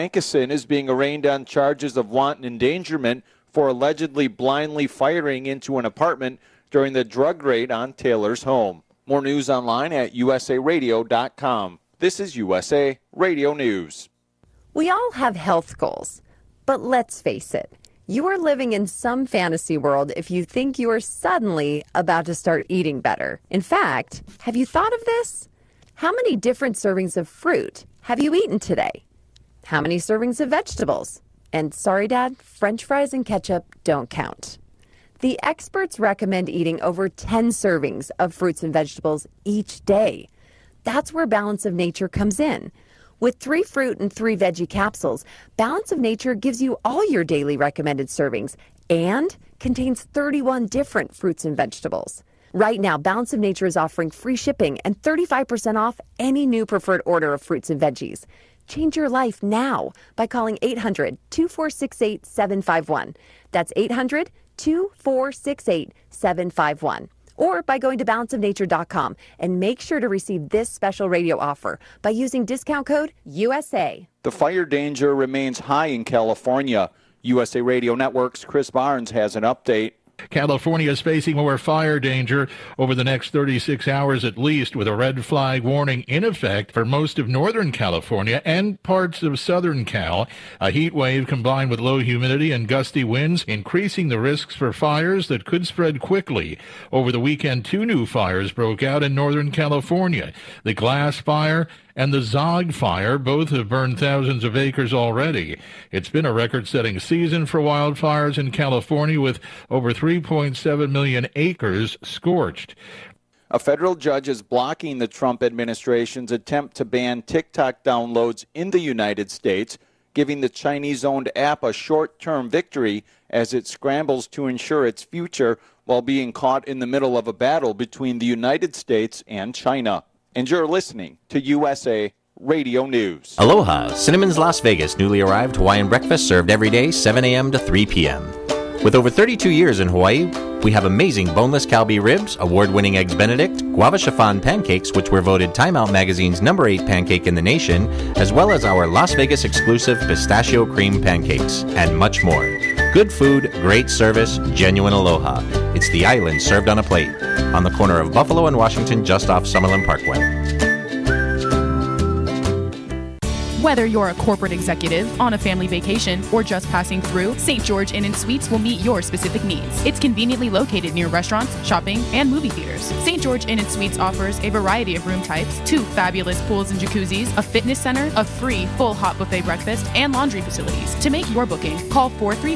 Hankerson is being arraigned on charges of wanton endangerment for allegedly blindly firing into an apartment during the drug raid on Taylor's home. More news online at usaradio.com. This is USA Radio News. We all have health goals, but let's face it, you are living in some fantasy world if you think you are suddenly about to start eating better. In fact, have you thought of this? How many different servings of fruit have you eaten today? How many servings of vegetables? And sorry, Dad, French fries and ketchup don't count. The experts recommend eating over 10 servings of fruits and vegetables each day. That's where Balance of Nature comes in. With 3 fruit and 3 veggie capsules, Balance of Nature gives you all your daily recommended servings and contains 31 different fruits and vegetables. Right now, Balance of Nature is offering free shipping and 35% off any new preferred order of fruits and veggies. Change your life now by calling 800-2468-751. That's 800-2468-751. Or by going to balanceofnature.com and make sure to receive this special radio offer by using discount code USA. The fire danger remains high in California. USA Radio Network's Chris Barnes has an update. California is facing more fire danger over the next 36 hours at least, with a red flag warning in effect for most of northern California and parts of southern Cal. A heat wave combined with low humidity and gusty winds increasing the risks for fires that could spread quickly. Over the weekend, 2 new fires broke out in northern California. The Glass Fire and the Zog Fire both have burned thousands of acres already. It's been a record-setting season for wildfires in California, with over 3.7 million acres scorched. A federal judge is blocking the Trump administration's attempt to ban TikTok downloads in the United States, giving the Chinese-owned app a short-term victory as it scrambles to ensure its future while being caught in the middle of a battle between the United States and China. And you're listening to USA Radio News. Aloha, Cinnamon's Las Vegas newly arrived Hawaiian breakfast served every day, 7 a.m. to 3 p.m. With over 32 years in Hawaii, we have amazing boneless Kalbi ribs, award-winning Eggs Benedict, guava chiffon pancakes, which were voted Time Out Magazine's number 8 pancake in the nation, as well as our Las Vegas exclusive pistachio cream pancakes, and much more. Good food, great service, genuine aloha. It's the island served on a plate, on the corner of Buffalo and Washington, just off Summerlin Parkway. Whether you're a corporate executive, on a family vacation, or just passing through, St. George Inn & Suites will meet your specific needs. It's conveniently located near restaurants, shopping, and movie theaters. St. George Inn & Suites offers a variety of room types, 2 fabulous pools and jacuzzis, a fitness center, a free full hot buffet breakfast, and laundry facilities. To make your booking, call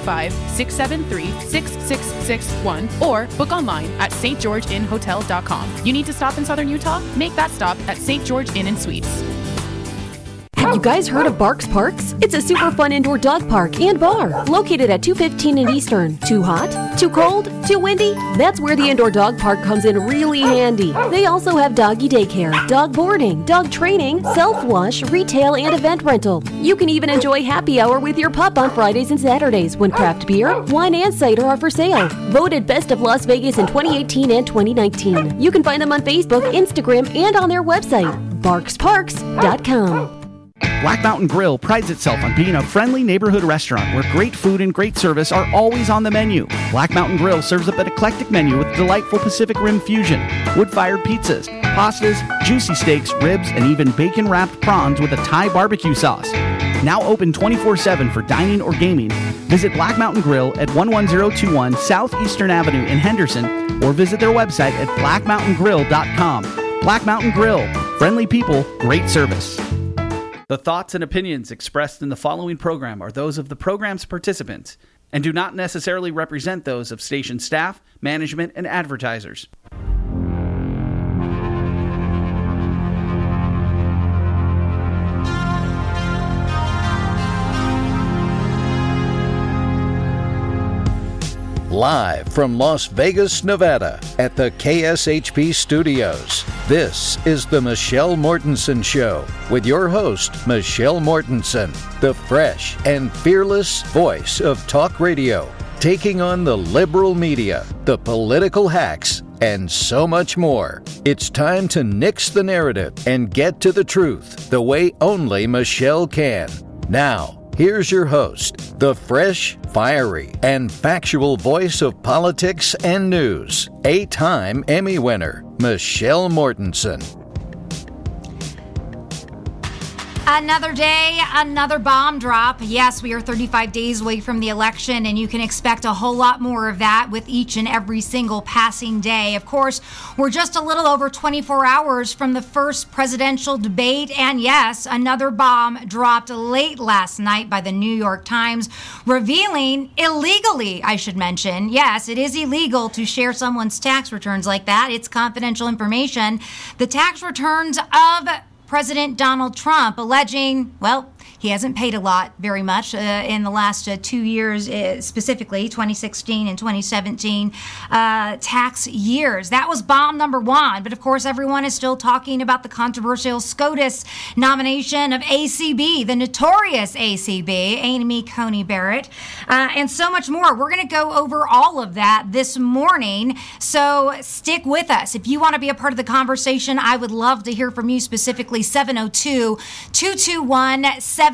435-673-6661 or book online at stgeorgeinnhotel.com. You need to stop in Southern Utah? Make that stop at St. George Inn & Suites. Have you guys heard of Barks Parks? It's a super fun indoor dog park and bar located at 215 and Eastern. Too hot? Too cold? Too windy? That's where the indoor dog park comes in really handy. They also have doggy daycare, dog boarding, dog training, self-wash, retail, and event rental. You can even enjoy happy hour with your pup on Fridays and Saturdays when craft beer, wine, and cider are for sale. Voted Best of Las Vegas in 2018 and 2019. You can find them on Facebook, Instagram, and on their website, barksparks.com. Black Mountain Grill prides itself on being a friendly neighborhood restaurant where great food and great service are always on the menu. Black Mountain Grill serves up an eclectic menu with delightful Pacific Rim fusion, wood-fired pizzas, pastas, juicy steaks, ribs, and even bacon-wrapped prawns with a Thai barbecue sauce. Now open 24/7 for dining or gaming. Visit Black Mountain Grill at 11021 Southeastern Avenue in Henderson or visit their website at blackmountaingrill.com. Black Mountain Grill. Friendly people, great service. The thoughts and opinions expressed in the following program are those of the program's participants and do not necessarily represent those of station staff, management, and advertisers. Live from Las Vegas, Nevada, at the KSHP Studios, this is the Michelle Mortensen Show with your host, Michelle Mortensen, the fresh and fearless voice of talk radio, taking on the liberal media, the political hacks, and so much more. It's time to nix the narrative and get to the truth the way only Michelle can. Now, Here's your host, the fresh, fiery, and factual voice of politics and news, 8-time Emmy winner, Michelle Mortensen. Another day, another bomb drop. Yes, we are 35 days away from the election, and you can expect a whole lot more of that with each and every single passing day. Of course, we're just a little over 24 hours from the first presidential debate, and yes, another bomb dropped late last night by the New York Times, revealing illegally, I should mention. Yes, it is illegal to share someone's tax returns like that. It's confidential information. The tax returns of President Donald Trump, alleging, well, he hasn't paid a lot, very much, in the last 2 years, specifically 2016 and 2017 tax years. That was bomb number one. But of course, everyone is still talking about the controversial SCOTUS nomination of ACB, the notorious ACB, Amy Coney Barrett, and so much more. We're going to go over all of that this morning. So stick with us. If you want to be a part of the conversation, I would love to hear from you, specifically 702-221-7283.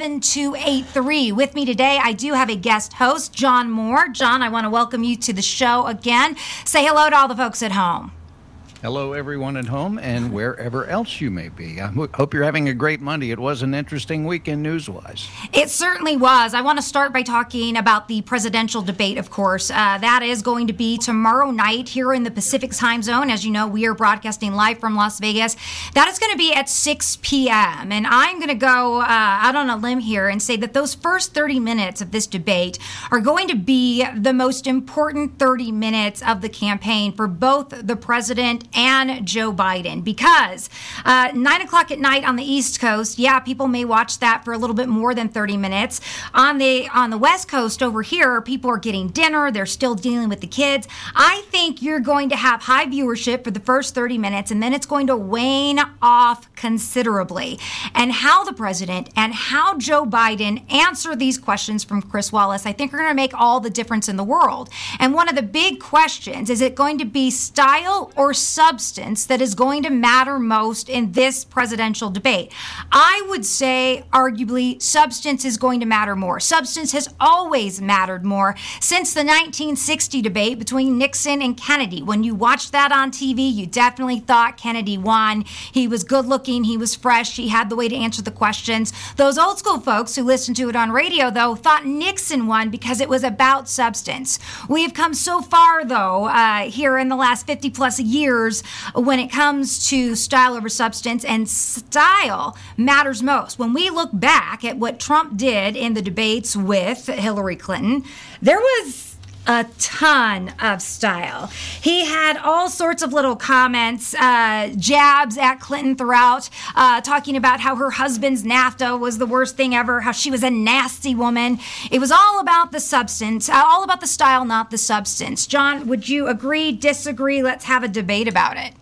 With me today, I do have a guest host, John Moore. John, I want to welcome you to the show again. Say hello to all the folks at home. Hello, everyone at home and wherever else you may be. I hope you're having a great Monday. It was an interesting weekend news-wise. It certainly was. I want to start by talking about the presidential debate, of course. That is going to be tomorrow night here in the Pacific time zone. As you know, we are broadcasting live from Las Vegas. That is going to be at 6 p.m. And I'm going to go out on a limb here and say that those first 30 minutes of this debate are going to be the most important 30 minutes of the campaign for both the president and Joe Biden, because 9 o'clock at night on the East Coast, yeah, people may watch that for a little bit more than 30 minutes. On the West Coast over here, people are getting dinner. They're still dealing with the kids. I think you're going to have high viewership for the first 30 minutes, and then it's going to wane off considerably. And how the president and how Joe Biden answer these questions from Chris Wallace, I think are going to make all the difference in the world. And one of the big questions, is it going to be style or substance that is going to matter most in this presidential debate? I would say, arguably, substance is going to matter more. Substance has always mattered more since the 1960 debate between Nixon and Kennedy. When you watched that on TV, you definitely thought Kennedy won. He was good looking, he was fresh, he had the way to answer the questions. Those old school folks who listened to it on radio, though, thought Nixon won because it was about substance. We've come so far, though, here in the last 50 plus years when it comes to style over substance, and style matters most. When we look back at what Trump did in the debates with Hillary Clinton, there was a ton of style. He had all sorts of little comments, jabs at Clinton throughout, talking about how her husband's NAFTA was the worst thing ever, how she was a nasty woman. It was all about the substance, all about the style, not the substance. John, would you agree, disagree? Let's have a debate about it.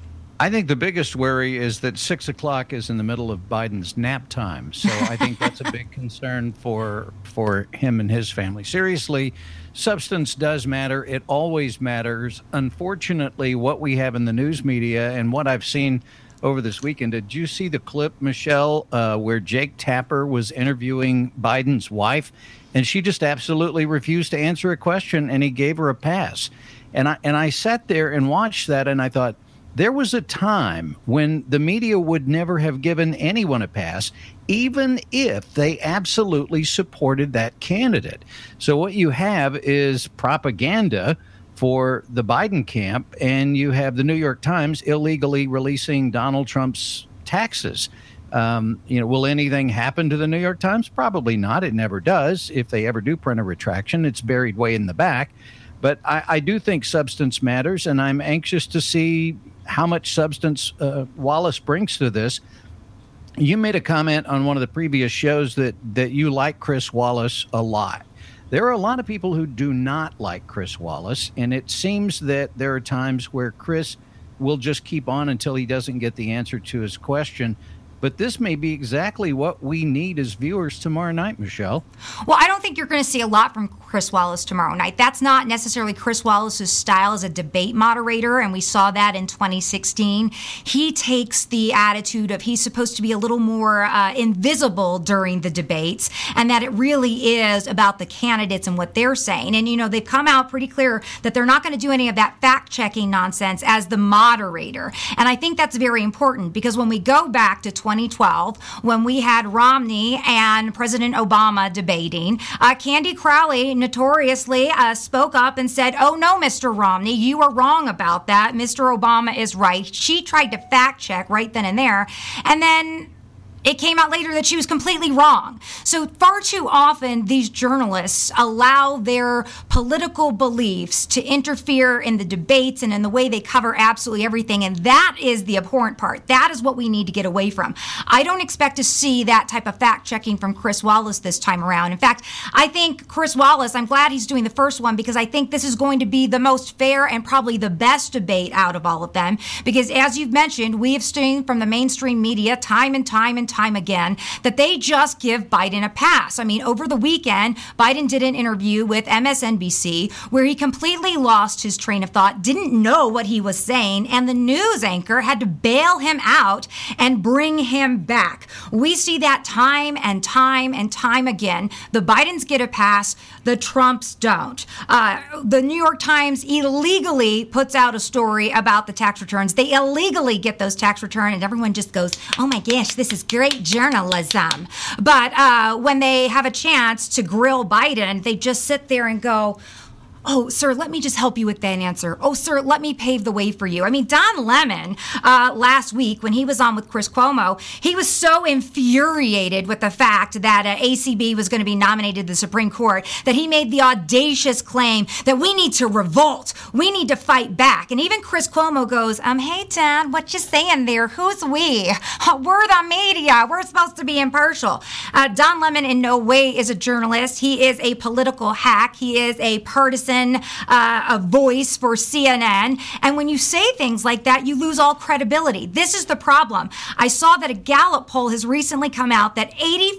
I think the biggest worry is that 6 o'clock is in the middle of Biden's nap time. So I think that's a big concern for him and his family. Seriously, substance does matter. It always matters. Unfortunately, what we have in the news media and what I've seen over this weekend, did you see the clip, Michelle, where Jake Tapper was interviewing Biden's wife, and she just absolutely refused to answer a question, and he gave her a pass. And I sat there and watched that, and I thought, there was a time when the media would never have given anyone a pass, even if they absolutely supported that candidate. So what you have is propaganda for the Biden camp, and you have the New York Times illegally releasing Donald Trump's taxes. Will anything happen to the New York Times? Probably not. It never does. If they ever do print a retraction, it's buried way in the back. But I do think substance matters, and I'm anxious to see how much substance Wallace brings to this. You made a comment on one of the previous shows that you like Chris Wallace a lot. There are a lot of people who do not like Chris Wallace, and it seems that there are times where Chris will just keep on until he doesn't get the answer to his question. But this may be exactly what we need as viewers tomorrow night, Michelle. Well, I don't think you're going to see a lot from Chris Wallace tomorrow night. That's not necessarily Chris Wallace's style as a debate moderator, and we saw that in 2016. He takes the attitude of he's supposed to be a little more invisible during the debates, and that it really is about the candidates and what they're saying. And, they've come out pretty clear that they're not going to do any of that fact-checking nonsense as the moderator. And I think that's very important, because when we go back to 2012, when we had Romney and President Obama debating, Candy Crowley notoriously spoke up and said, "Oh no, Mr. Romney, you are wrong about that. Mr. Obama is right." She tried to fact check right then and there, and then it came out later that she was completely wrong. So far too often, these journalists allow their political beliefs to interfere in the debates and in the way they cover absolutely everything. And that is the abhorrent part. That is what we need to get away from. I don't expect to see that type of fact-checking from Chris Wallace this time around. In fact, I think Chris Wallace, I'm glad he's doing the first one, because I think this is going to be the most fair and probably the best debate out of all of them. Because as you've mentioned, we have seen from the mainstream media time and time again that they just give Biden a pass. I mean, over the weekend, Biden did an interview with MSNBC where he completely lost his train of thought, didn't know what he was saying, and the news anchor had to bail him out and bring him back. We see that time and time and time again. The Bidens get a pass, the Trumps don't. The New York Times illegally puts out a story about the tax returns. They illegally get those tax returns, and everyone just goes, "Oh my gosh, this is great journalism." But when they have a chance to grill Biden, they just sit there and go, "Oh, sir, let me just help you with that answer. Oh, sir, let me pave the way for you." I mean, Don Lemon, last week when he was on with Chris Cuomo, he was so infuriated with the fact that ACB was going to be nominated to the Supreme Court that he made the audacious claim that we need to revolt. We need to fight back. And even Chris Cuomo goes, "Hey, Don, what you saying there? Who's we? We're the media. We're supposed to be impartial." Don Lemon in no way is a journalist. He is a political hack. He is a partisan a voice for CNN. And when you say things like that, you lose all credibility. This is the problem. I saw that a Gallup poll has recently come out that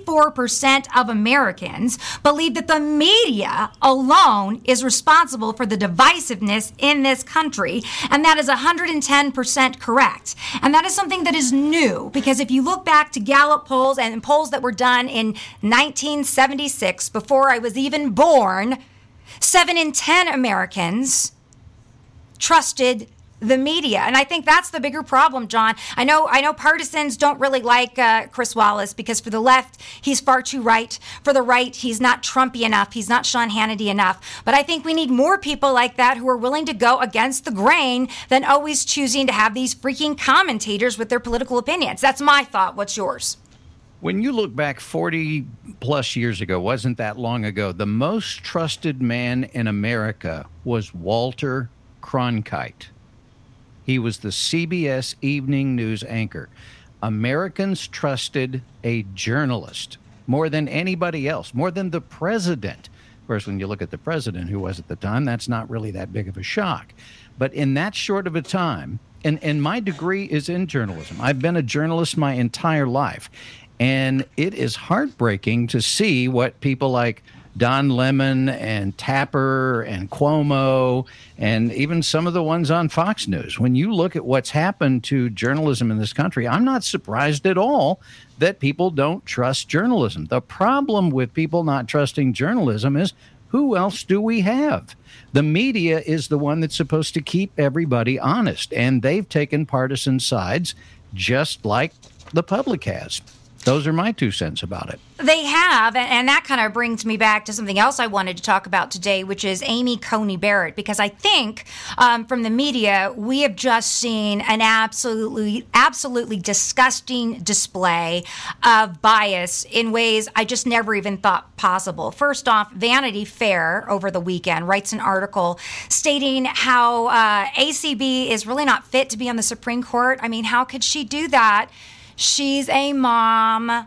84% of Americans believe that the media alone is responsible for the divisiveness in this country. And that is 110% correct. And that is something that is new, because if you look back to Gallup polls and polls that were done in 1976, before I was even born, 7 in 10 Americans trusted the media. And I think that's the bigger problem, John. I know partisans don't really like Chris Wallace, because for the left, he's far too right. For the right, he's not Trumpy enough. He's not Sean Hannity enough. But I think we need more people like that who are willing to go against the grain than always choosing to have these freaking commentators with their political opinions. That's my thought. What's yours? When you look back 40 plus years ago, wasn't that long ago, the most trusted man in America was Walter Cronkite. He was the CBS Evening News anchor. Americans trusted a journalist more than anybody else, more than the president. Of course, when you look at the president, who was at the time, that's not really that big of a shock. But in that short of a time, and my degree is in journalism. I've been a journalist my entire life. And it is heartbreaking to see what people like Don Lemon and Tapper and Cuomo and even some of the ones on Fox News. When you look at what's happened to journalism in this country, I'm not surprised at all that people don't trust journalism. The problem with people not trusting journalism is, who else do we have? The media is the one that's supposed to keep everybody honest, and they've taken partisan sides just like the public has. Those are my 2 cents about it. They have, and that kind of brings me back to something else I wanted to talk about today, which is Amy Coney Barrett, because I think from the media, we have just seen an absolutely disgusting display of bias in ways I just never even thought possible. First off, Vanity Fair over the weekend writes an article stating how ACB is really not fit to be on the Supreme Court. I mean, how could she do that? She's a mom.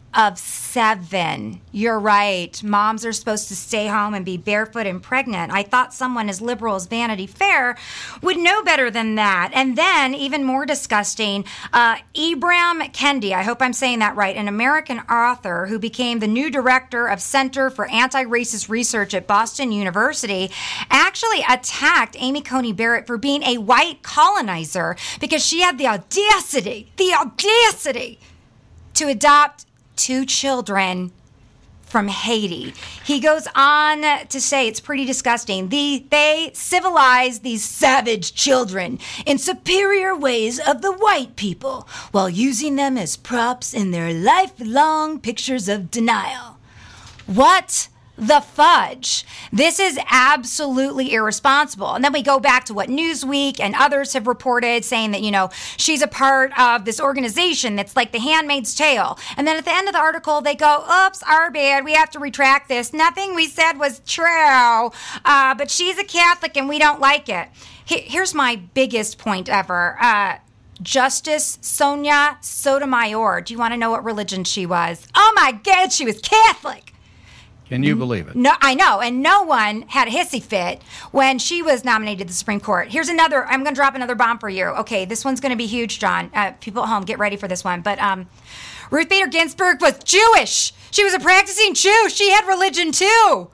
of 7. You're right. Moms are supposed to stay home and be barefoot and pregnant. I thought someone as liberal as Vanity Fair would know better than that. And then, even more disgusting, Ibram Kendi, I hope I'm saying that right, an American author who became the new director of Center for Anti-Racist Research at Boston University, actually attacked Amy Coney Barrett for being a white colonizer because she had the audacity to adopt 2 children from Haiti. He goes on to say it's pretty disgusting. They civilized these savage children in superior ways of the white people while using them as props in their lifelong pictures of denial. What the fudge? This is absolutely irresponsible. And then we go back to what Newsweek and others have reported, saying that, she's a part of this organization that's like the Handmaid's Tale. And then at the end of the article, they go, oops, our bad, we have to retract this. Nothing we said was true, but she's a Catholic and we don't like it. Here's my biggest point ever. Justice Sonia Sotomayor. Do you want to know what religion she was? Oh my God, she was Catholic. Can you believe it? No, I know. And no one had a hissy fit when she was nominated to the Supreme Court. Here's another. I'm going to drop another bomb for you. Okay, this one's going to be huge, John. People at home, get ready for this one. But Ruth Bader Ginsburg was Jewish. She was a practicing Jew. She had religion too.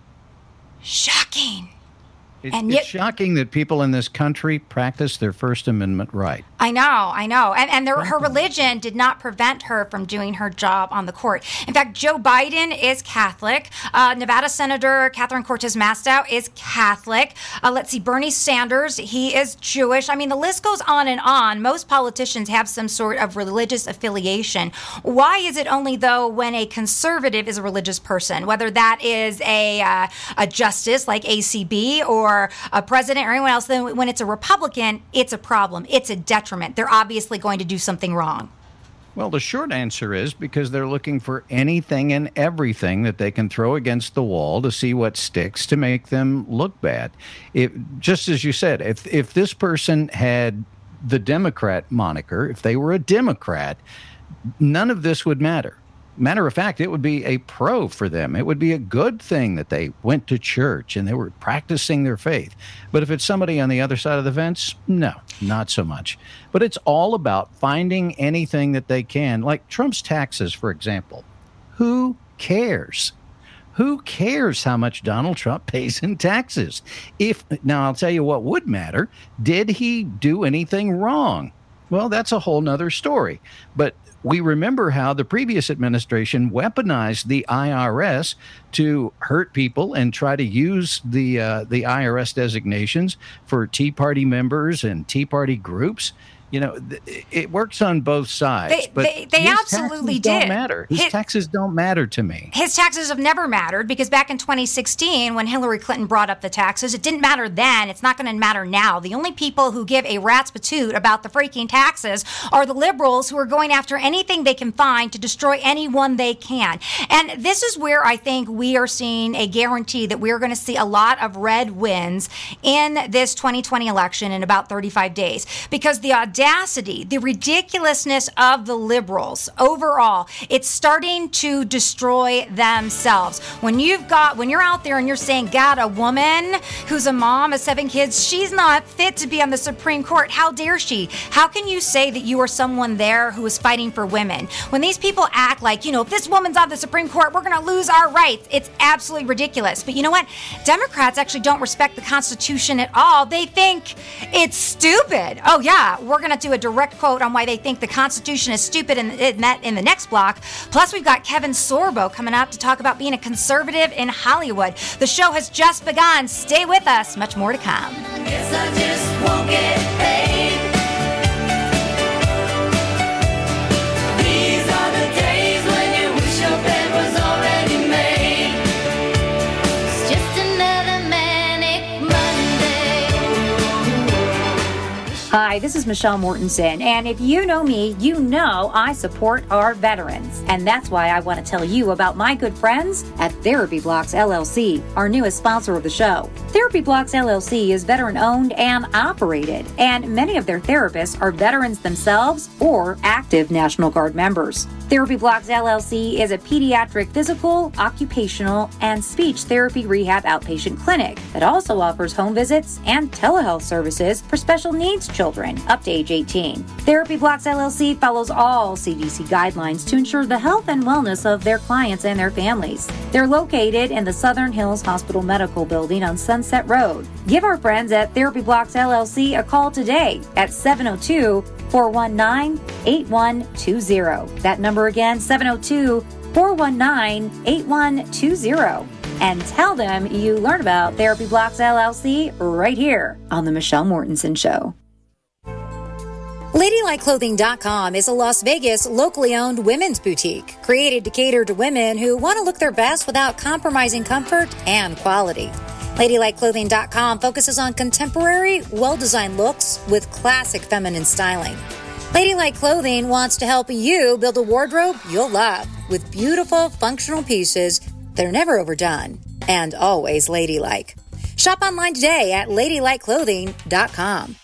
Shocking. It's shocking that people in this country practice their First Amendment right. I know. And her religion did not prevent her from doing her job on the court. In fact, Joe Biden is Catholic. Nevada Senator Catherine Cortez Masto is Catholic. Let's see, Bernie Sanders, he is Jewish. I mean, the list goes on and on. Most politicians have some sort of religious affiliation. Why is it only, though, when a conservative is a religious person, whether that is a justice like ACB or a president or anyone else, then when it's a Republican, it's a problem. It's a detriment. They're obviously going to do something wrong. Well, the short answer is because they're looking for anything and everything that they can throw against the wall to see what sticks to make them look bad. Just as you said, if this person had the Democrat moniker, if they were a Democrat, none of this would matter. Matter of fact, it would be a pro for them. It would be a good thing that they went to church and they were practicing their faith. But if it's somebody on the other side of the fence, no, not so much. But it's all about finding anything that they can, like Trump's taxes, for example. Who cares? Who cares how much Donald Trump pays in taxes? Now, I'll tell you what would matter. Did he do anything wrong? Well, that's a whole nother story. But we remember how the previous administration weaponized the IRS to hurt people and try to use the IRS designations for Tea Party members and Tea Party groups. It works on both sides. They absolutely did. Don't matter. His taxes don't matter to me. His taxes have never mattered because back in 2016, when Hillary Clinton brought up the taxes, it didn't matter then. It's not going to matter now. The only people who give a rat's patoot about the freaking taxes are the liberals who are going after anything they can find to destroy anyone they can. And this is where I think we are seeing a guarantee that we are going to see a lot of red wins in this 2020 election in about 35 days because the audacity, the ridiculousness of the liberals overall, it's starting to destroy themselves. When you're out there and you're saying, God, a woman who's a mom of 7 kids, she's not fit to be on the Supreme Court. How dare she? How can you say that you are someone there who is fighting for women? When these people act like, if this woman's on the Supreme Court, we're going to lose our rights. It's absolutely ridiculous. But you know what? Democrats actually don't respect the Constitution at all. They think it's stupid. Oh, yeah, we're going to do a direct quote on why they think the Constitution is stupid in the next block. Plus, we've got Kevin Sorbo coming up to talk about being a conservative in Hollywood. The show has just begun. Stay with us. Much more to come. Guess I just won't get paid. These are the days when you wish your bed was already made. It's just another manic Monday. Hi, Hi, this is Michelle Mortensen, and if you know me, you know I support our veterans. And that's why I want to tell you about my good friends at Therapy Blocks LLC, our newest sponsor of the show. Therapy Blocks LLC is veteran-owned and operated, and many of their therapists are veterans themselves or active National Guard members. Therapy Blocks LLC is a pediatric physical, occupational, and speech therapy rehab outpatient clinic that also offers home visits and telehealth services for special needs children up to age 18. Therapy Blocks LLC follows all CDC guidelines to ensure the health and wellness of their clients and their families. They're located in the Southern Hills Hospital Medical Building on Sunset Road. Give our friends at Therapy Blocks LLC a call today at 702-419-8120. That number again, 702-419-8120. And tell them you learned about Therapy Blocks LLC right here on The Michelle Mortensen Show. LadyLikeClothing.com is a Las Vegas locally owned women's boutique created to cater to women who want to look their best without compromising comfort and quality. LadyLikeClothing.com focuses on contemporary, well-designed looks with classic feminine styling. Ladylike Clothing wants to help you build a wardrobe you'll love with beautiful, functional pieces that are never overdone and always ladylike. Shop online today at LadyLikeClothing.com.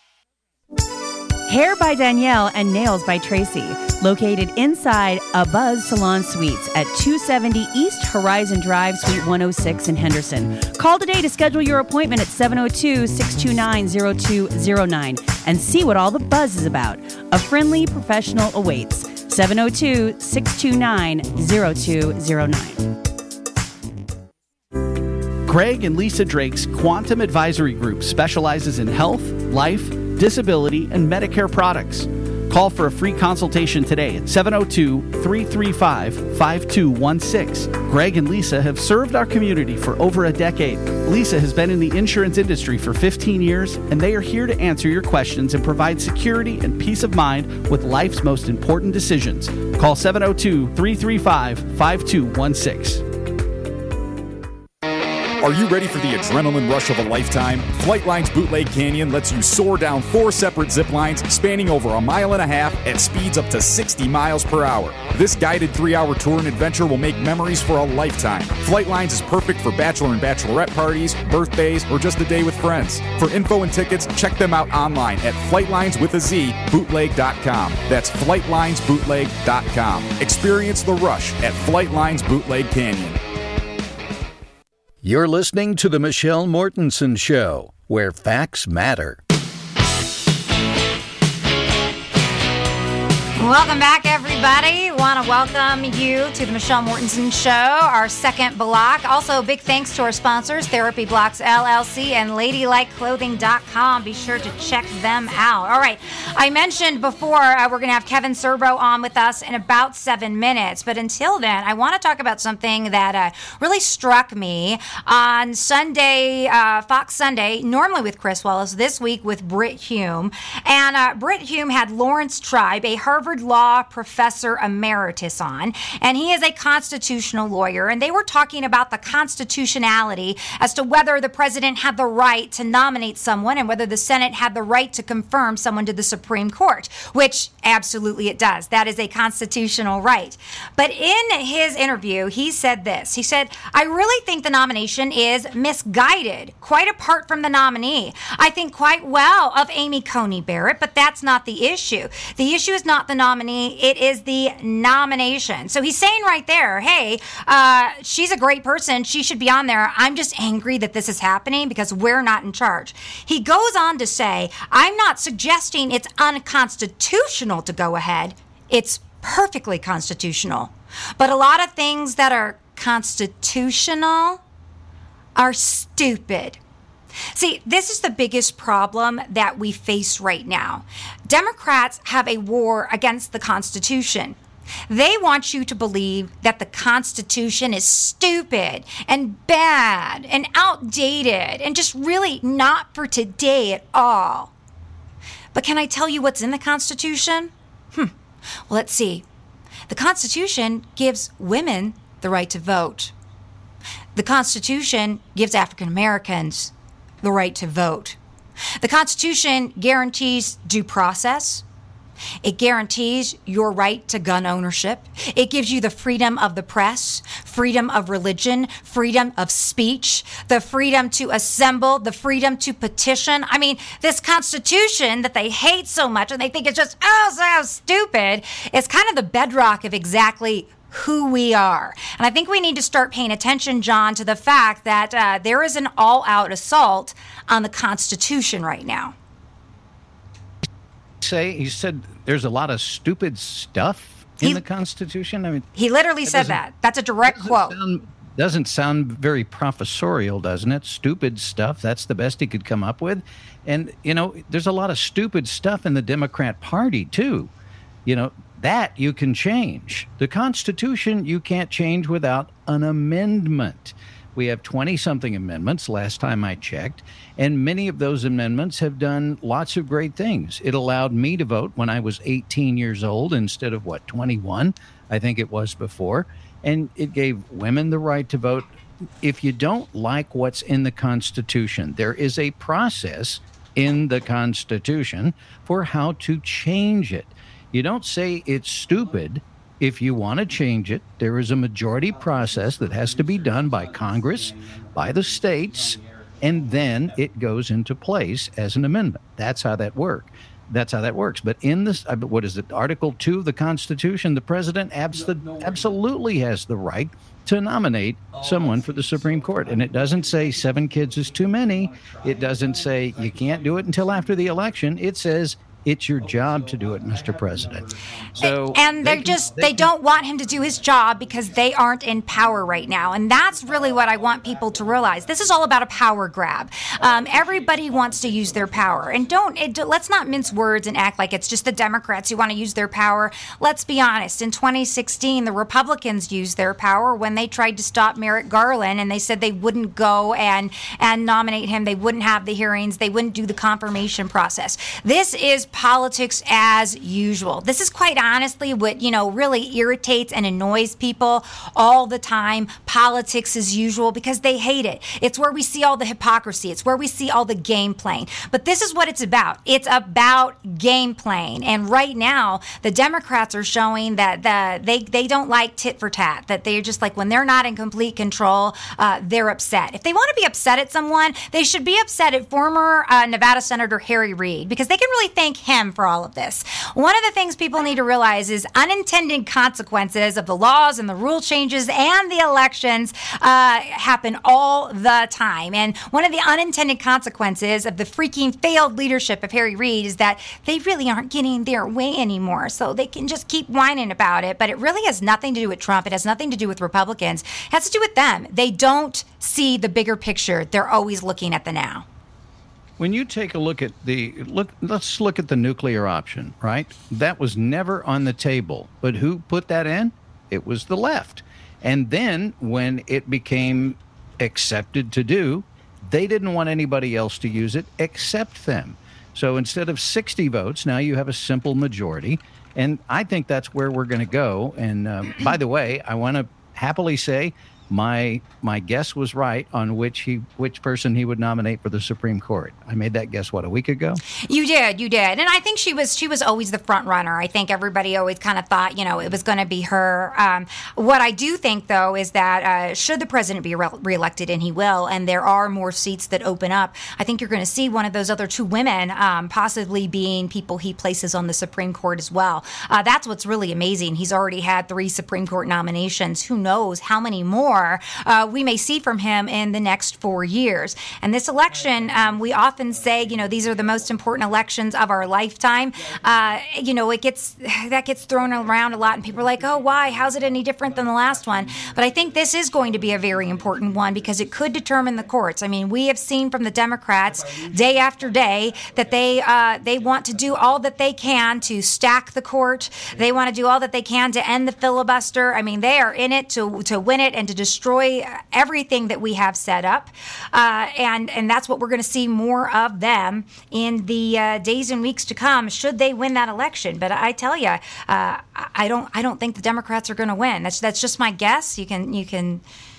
Hair by Danielle and Nails by Tracy, located inside A Buzz Salon Suites at 270 East Horizon Drive, Suite 106 in Henderson. Call today to schedule your appointment at 702-629-0209 and see what all the buzz is about. A friendly professional awaits. 702-629-0209. Greg and Lisa Drake's Quantum Advisory Group specializes in health, life, disability, and Medicare products. Call for a free consultation today at 702-335-5216. Greg and Lisa have served our community for over a decade. Lisa has been in the insurance industry for 15 years, and they are here to answer your questions and provide security and peace of mind with life's most important decisions. Call 702-335-5216. Are you ready for the adrenaline rush of a lifetime? Flightline's Bootleg Canyon lets you soar down 4 separate zip lines spanning over 1.5 miles at speeds up to 60 miles per hour. This guided 3-hour tour and adventure will make memories for a lifetime. Flightlines is perfect for bachelor and bachelorette parties, birthdays, or just a day with friends. For info and tickets, check them out online at flightlinesbootleg.com. That's flightlinesbootleg.com. Experience the rush at Flightline's Bootleg Canyon. You're listening to The Michelle Mortensen Show, where facts matter. Welcome back, everybody. Want to welcome you to the Michelle Mortensen Show, our second block. Also, big thanks to our sponsors, Therapy Blocks LLC and LadyLikeClothing.com. Be sure to check them out. All right, I mentioned before we're going to have Kevin Serbo on with us in about 7 minutes. But until then, I want to talk about something that really struck me on Sunday, Fox Sunday, normally with Chris Wallace, this week with Britt Hume. And Britt Hume had Lawrence Tribe, a Harvard Law professor emeritus on, and he is a constitutional lawyer, and they were talking about the constitutionality as to whether the president had the right to nominate someone and whether the Senate had the right to confirm someone to the Supreme Court, which absolutely it does. That is a constitutional right. But in his interview, he said this. He said, I really think the nomination is misguided, quite apart from the nominee. I think quite well of Amy Coney Barrett, but that's not the issue. The issue is not the nominee, it is the nomination. So he's saying right there, hey, she's a great person, she should be on there. I'm just angry that this is happening because we're not in charge. He goes on to say, I'm not suggesting it's unconstitutional to go ahead. It's perfectly constitutional. But a lot of things that are constitutional are stupid. See, this is the biggest problem that we face right now. Democrats have a war against the Constitution. They want you to believe that the Constitution is stupid and bad and outdated and just really not for today at all. But can I tell you what's in the Constitution? Well, let's see. The Constitution gives women the right to vote. The Constitution gives African Americans the right to vote. The Constitution guarantees due process. It guarantees your right to gun ownership. It gives you the freedom of the press, freedom of religion, freedom of speech, the freedom to assemble, the freedom to petition. I mean, this Constitution that they hate so much and they think it's just, so stupid, is kind of the bedrock of exactly who we are. And I think we need to start paying attention, John, to the fact that there is an all-out assault on the Constitution right now. He said there's a lot of stupid stuff in the Constitution. I mean, he literally said that. That's a direct quote. Doesn't sound very professorial, doesn't it? Stupid stuff. That's the best he could come up with. And, there's a lot of stupid stuff in the Democrat Party, too. That you can change. The Constitution you can't change without an amendment. We have 20-something amendments last time I checked, and many of those amendments have done lots of great things. It allowed me to vote when I was 18 years old instead of, 21, I think it was before, and it gave women the right to vote. If you don't like what's in the Constitution, there is a process in the Constitution for how to change it. You don't say it's stupid. If you want to change it, there is a majority process that has to be done by Congress, by the states, and then it goes into place as an amendment. That's how that works. But in this, what is it, Article 2 of the Constitution, the president absolutely has the right to nominate someone for the Supreme Court. And it doesn't say 7 kids is too many. It doesn't say you can't do it until after the election. It says it's your job to do it, Mr. President. So, and they don't want him to do his job because they aren't in power right now. And that's really what I want people to realize. This is all about a power grab. Everybody wants to use their power. And let's not mince words and act like it's just the Democrats who want to use their power. Let's be honest. In 2016, the Republicans used their power when they tried to stop Merrick Garland, and they said they wouldn't go and nominate him. They wouldn't have the hearings. They wouldn't do the confirmation process. This is politics as usual. This is quite honestly what, really irritates and annoys people all the time. Politics as usual, because they hate it. It's where we see all the hypocrisy. It's where we see all the game playing. But this is what it's about. It's about game playing. And right now, the Democrats are showing that they don't like tit for tat, that they're just like, when they're not in complete control, they're upset. If they want to be upset at someone, they should be upset at former Nevada Senator Harry Reid, because they can really thank him for all of this. One of the things people need to realize is unintended consequences of the laws and the rule changes and the elections happen all the time. And one of the unintended consequences of the freaking failed leadership of Harry Reid is that they really aren't getting their way anymore. So they can just keep whining about it. But it really has nothing to do with Trump. It has nothing to do with Republicans. It has to do with them. They don't see the bigger picture. They're always looking at the now. When you take a look at let's look at the nuclear option, right? That was never on the table. But who put that in? It was the left. And then when it became accepted to do, they didn't want anybody else to use it except them. So instead of 60 votes, now you have a simple majority. And I think that's where we're going to go. And by the way, I want to happily say my guess was right on which person he would nominate for the Supreme Court. I made that guess, a week ago? You did. And I think she was always the front runner. I think everybody always kind of thought, it was going to be her. What I do think, though, is that should the president be reelected, and he will, and there are more seats that open up, I think you're going to see one of those other 2 women possibly being people he places on the Supreme Court as well. That's what's really amazing. He's already had 3 Supreme Court nominations. Who knows how many more we may see from him in the next 4 years. And this election, we often say, these are the most important elections of our lifetime. It gets thrown around a lot, and people are like, oh, why? How's it any different than the last one? But I think this is going to be a very important one because it could determine the courts. I mean, we have seen from the Democrats day after day that they want to do all that they can to stack the court. They want to do all that they can to end the filibuster. I mean, they are in it to win it and to destroy everything that we have set up. And that's what we're going to see more of them in the days and weeks to come, should they win that election. But I tell you, I don't think the Democrats are going to win. That's just my guess. You can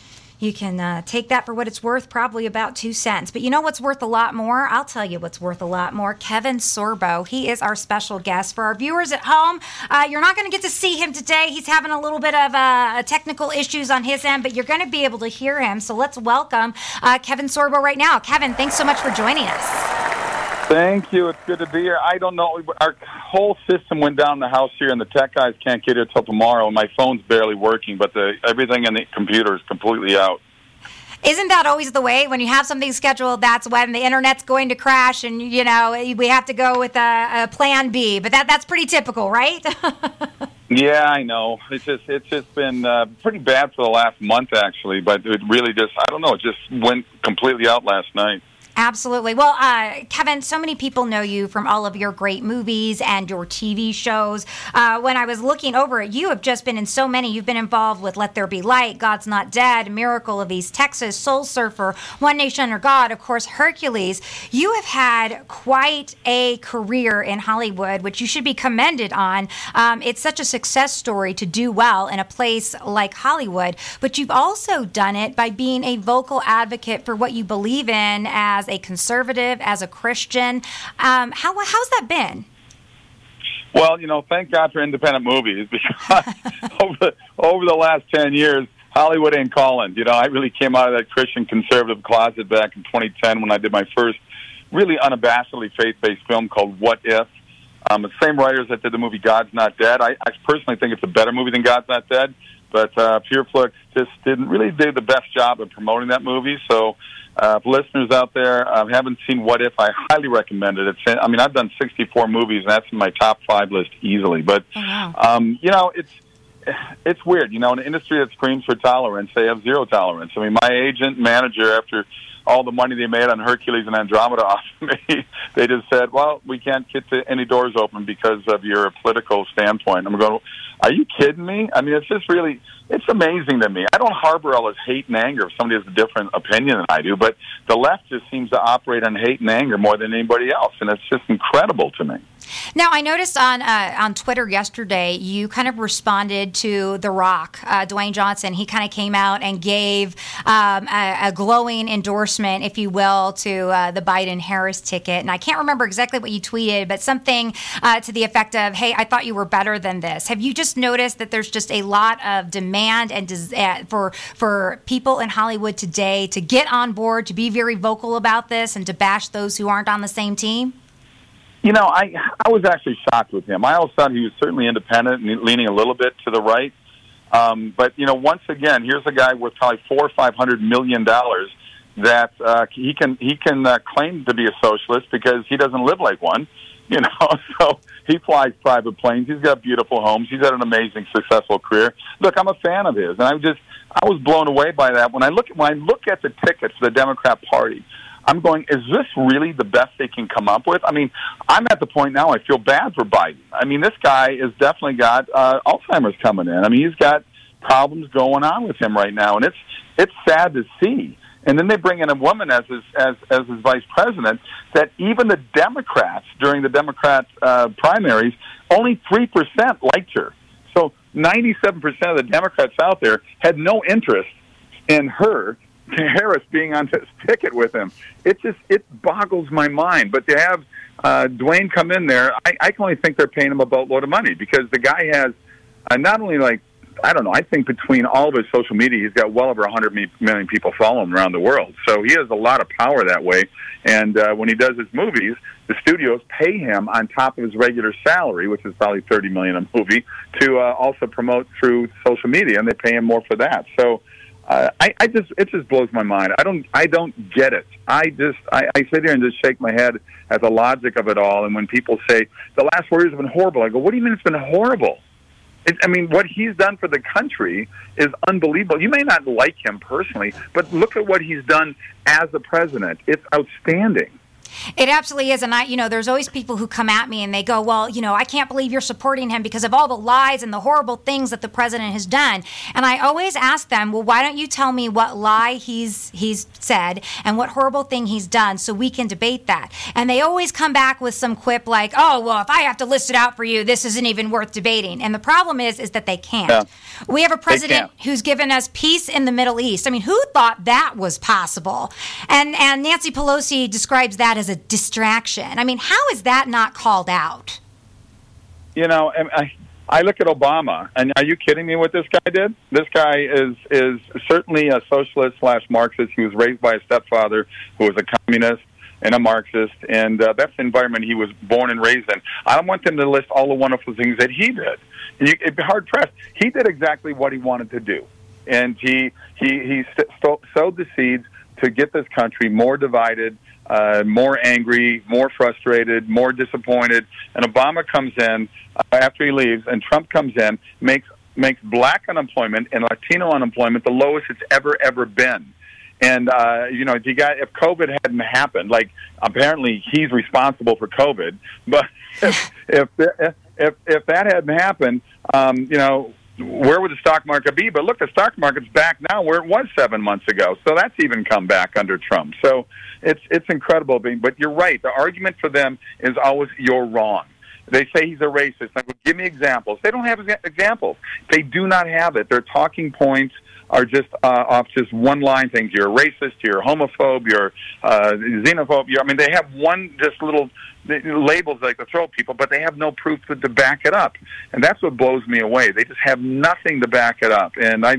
You can take that for what it's worth, probably about 2 cents. But you know what's worth a lot more? I'll tell you what's worth a lot more. Kevin Sorbo. He is our special guest. For our viewers at home, you're not going to get to see him today. He's having a little bit of technical issues on his end, but you're going to be able to hear him. So let's welcome Kevin Sorbo right now. Kevin, thanks so much for joining us. Thank you. It's good to be here. I don't know. Our whole system went down in the house here, and the tech guys can't get here till tomorrow. And my phone's barely working, but everything in the computer is completely out. Isn't that always the way? When you have something scheduled, that's when the internet's going to crash, and we have to go with a plan B. But that's pretty typical, right? Yeah, I know. It's just been pretty bad for the last month, actually. But it really just, I don't know, it just went completely out last night. Absolutely. Well, Kevin, so many people know you from all of your great movies and your TV shows. When I was looking over it, you have just been in so many. You've been involved with Let There Be Light, God's Not Dead, Miracle of East Texas, Soul Surfer, One Nation Under God, of course, Hercules. You have had quite a career in Hollywood, which you should be commended on. It's such a success story to do well in a place like Hollywood, but you've also done it by being a vocal advocate for what you believe in as a conservative, as a Christian. How's that been? Well, thank God for independent movies, because over the last 10 years, Hollywood ain't calling. I really came out of that Christian conservative closet back in 2010 when I did my first really unabashedly faith-based film called What If. The same writers that did the movie God's Not Dead. I personally think it's a better movie than God's Not Dead, but PureFlix just didn't really do the best job of promoting that movie. So listeners out there haven't seen What If, I highly recommend it. I've done 64 movies, and that's in my top 5 list easily. But, it's weird. In an industry that screams for tolerance, they have zero tolerance. My agent, manager, after all the money they made on Hercules and Andromeda off of me, they just said, well, we can't get any doors open because of your political standpoint. I'm going, are you kidding me? It's just really, it's amazing to me. I don't harbor all this hate and anger if somebody has a different opinion than I do, but the left just seems to operate on hate and anger more than anybody else, and it's just incredible to me. Now, I noticed on Twitter yesterday, you kind of responded to The Rock, Dwayne Johnson. He kind of came out and gave a glowing endorsement, if you will, to the Biden-Harris ticket. And I can't remember exactly what you tweeted, but something to the effect of, hey, I thought you were better than this. Have you just noticed that there's just a lot of demand and for people in Hollywood today to get on board, to be very vocal about this, and to bash those who aren't on the same team? I was actually shocked with him. I always thought he was certainly independent and leaning a little bit to the right. But once again, here's a guy worth probably $400 or $500 million that he can claim to be a socialist because he doesn't live like one. So he flies private planes. He's got beautiful homes. He's had an amazing, successful career. Look, I'm a fan of his, and I was blown away by that. When I look at the tickets for the Democrat Party, I'm going, is this really the best they can come up with? I'm at the point now I feel bad for Biden. This guy has definitely got Alzheimer's coming in. He's got problems going on with him right now, and it's sad to see. And then they bring in a woman as his vice president that even the Democrats, during the Democrat primaries, only 3% liked her. So 97% of the Democrats out there had no interest in her, Harris, being on this ticket with him. It boggles my mind. But to have Dwayne come in there, I can only think they're paying him a boatload of money, because the guy has not only I think between all of his social media, he's got well over 100 million people following him around the world. So he has a lot of power that way. And when he does his movies, the studios pay him on top of his regular salary, which is probably $30 million a movie, to also promote through social media, and they pay him more for that. So it just blows my mind. I don't get it. I sit here and just shake my head at the logic of it all. And when people say the last 4 years have been horrible, I go, what do you mean it's been horrible? What he's done for the country is unbelievable. You may not like him personally, but look at what he's done as the president. It's outstanding. It absolutely is. And there's always people who come at me and they go, well, I can't believe you're supporting him because of all the lies and the horrible things that the president has done. And I always ask them, well, why don't you tell me what lie he's said and what horrible thing he's done so we can debate that? And they always come back with some quip like, oh, well, if I have to list it out for you, this isn't even worth debating. And the problem is that they can't. Yeah. We have a president who's given us peace in the Middle East. I mean, who thought that was possible? And Nancy Pelosi describes that as a distraction. I mean, how is that not called out? I look at Obama, and are you kidding me what this guy did? This guy is certainly a socialist / Marxist. He was raised by a stepfather who was a communist and a Marxist, and that's the environment he was born and raised in. I don't want them to list all the wonderful things that he did. It'd be hard-pressed. He did exactly what he wanted to do, and he sowed the seeds to get this country more divided, more angry, more frustrated, more disappointed. And Obama comes in after he leaves, and Trump comes in, makes black unemployment and Latino unemployment the lowest it's ever been. And if COVID hadn't happened, like apparently he's responsible for COVID, but if that hadn't happened, where would the stock market be? But look, the stock market's back now where it was 7 months ago. So that's even come back under Trump. So it's incredible. But you're right. The argument for them is always you're wrong. They say he's a racist. Like, well, give me examples. They don't have examples. They do not have it. Their talking points are just off just one-line things. You're a racist. You're a homophobe. You're xenophobe. They have one just little labels like to throw at people, but they have no proof to back it up. And that's what blows me away. They just have nothing to back it up. And I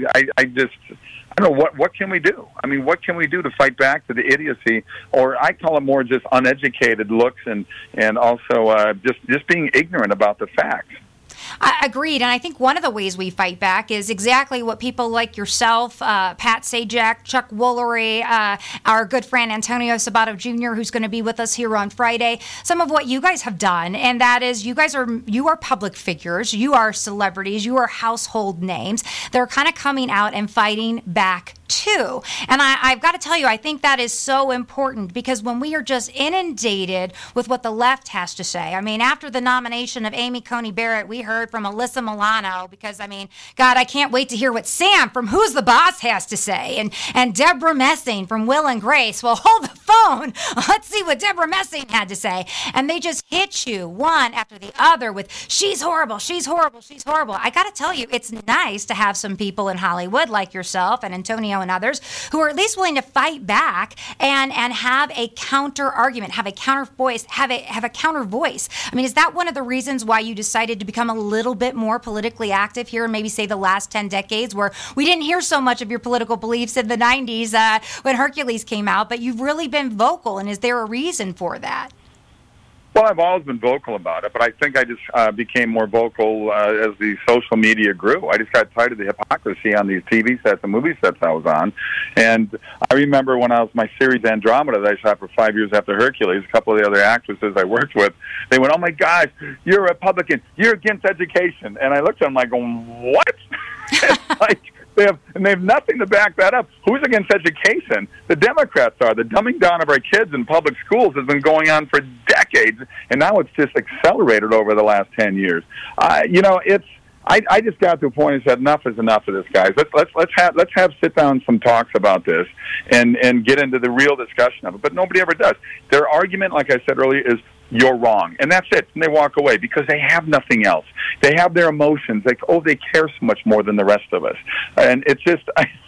don't know, what can we do? I mean, what can we do to fight back to the idiocy, or I call it more just uneducated looks and also just being ignorant about the facts. Agreed. And I think one of the ways we fight back is exactly what people like yourself, Pat Sajak, Chuck Woolery, our good friend Antonio Sabato Jr., who's going to be with us here on Friday, some of what you guys have done. And that is you are public figures. You are celebrities. You are household names. They're kind of coming out and fighting back too. And I've got to tell you, I think that is so important because when we are just inundated with what the left has to say, after the nomination of Amy Coney Barrett, we heard from Alyssa Milano because, God, I can't wait to hear what Sam from Who's the Boss has to say and Deborah Messing from Will and Grace. Well, hold the phone. Let's see what Deborah Messing had to say. And they just hit you one after the other with, she's horrible, she's horrible, she's horrible. I got to tell you, it's nice to have some people in Hollywood like yourself and Antonio and others who are at least willing to fight back and have a counter argument, have a counter voice, have a counter voice. Is that one of the reasons why you decided to become a little bit more politically active here in maybe say the last 10 decades where we didn't hear so much of your political beliefs in the 90s when Hercules came out, but you've really been vocal, and is there a reason for that? Well, I've always been vocal about it, but I think I just became more vocal as the social media grew. I just got tired of the hypocrisy on these TV sets and movie sets I was on. And I remember when I was my series Andromeda that I shot for 5 years after Hercules, a couple of the other actresses I worked with, they went, oh my gosh, you're a Republican, you're against education. And I looked at them like, going, what? It's like, they have nothing to back that up. Who's against education? The Democrats are. The dumbing down of our kids in public schools has been going on for decades, and now it's just accelerated over the last 10 years. I just got to a point and said enough is enough of this, guys. Let's have sit down some talks about this and get into the real discussion of it. But nobody ever does. Their argument, like I said earlier, is you're wrong. And that's it. And they walk away because they have nothing else. They have their emotions. They care so much more than the rest of us. And it's just,